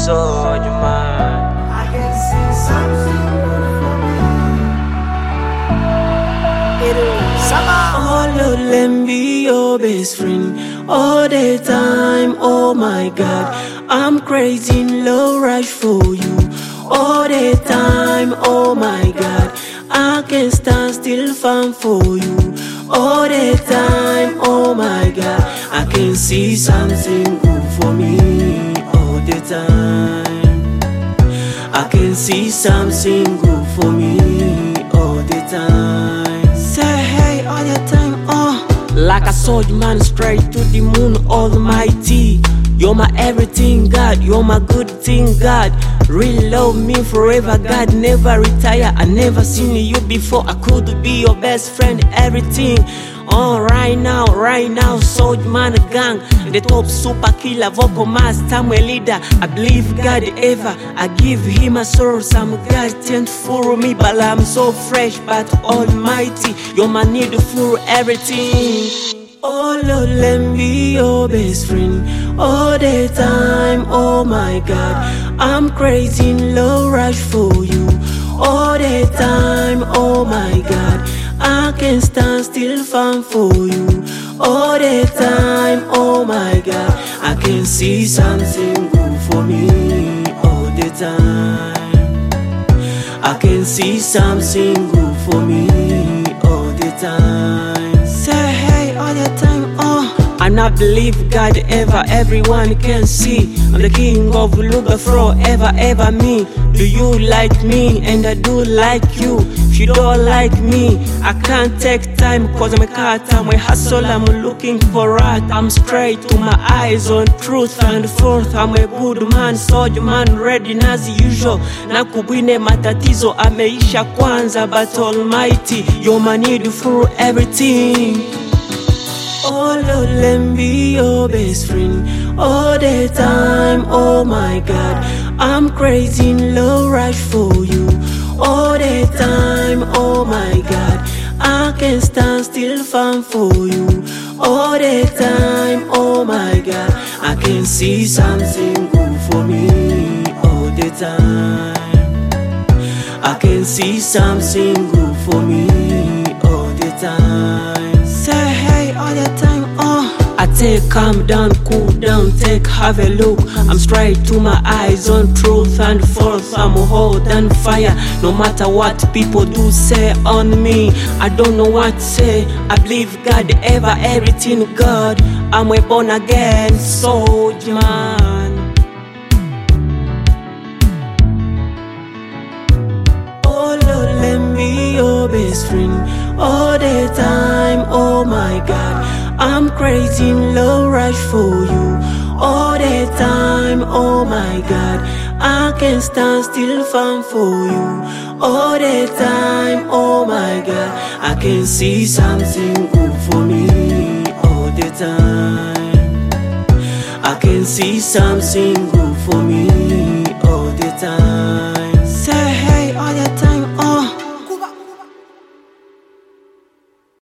Soldier man. I can see something Oh Lord, let me be your best friend all the time. Oh my God, I'm crazy in love rush for you all the time. Oh my God, I can't stand still fan for you all the time. Oh my God, I can see something good for me all the time. I can see something good for me all the time. Say hey all the time, like a soldier man straight to the moon, almighty. You're my everything, God. You're my good thing, God. Really love me forever, God. Never retire. I never seen you before. I could be your best friend, everything. Right now, soldier man gang, the top super killer, vocal master, my leader. I believe God ever. I give him a soul, some God tend for me, but I'm so fresh, but almighty. You're my need for everything. Oh Lord, let me be your best friend all the time. Oh my God, I'm crazy in love rush for you all the time. Oh my God, I can't stand still fan for you all the time. Oh my God, I can see something good for me all the time. I can see something good for me all the time. Say hey all the time, and I believe God ever, everyone can see. I'm the king of Luga forever, ever me. Do you like me? And I do like you. If you don't like me, I can't take time, cause I'm a cat, I'm a hustle, I'm looking for art. I'm straight to my eyes on truth and forth. I'm a good man, soldier man, ready as usual. Nakubwine matatizo ameisha kwanza, but almighty, you're my need for everything. Oh Lord, let me be your best friend all the time. Oh my God, I'm crazy in love rush for you all the time. Oh my God, I can't stand still fan for you all the time. Oh my God, I can see something good for me all the time. I can see something good for me all the time. Say hey all the time, I take calm down, cool down, take have a look. I'm straight to my eyes on truth and forth. I'm hot and fire, no matter what people do say on me. I don't know what to say. I believe God ever, everything God. I'm a born again soldier man. Oh Lord, let me be your best friend all the time. Oh my God, I'm crazy in love rush for you all the time. Oh my God, I can't stand still fan for you all the time. Oh my God, I can see something good for me all the time. I can see something good for me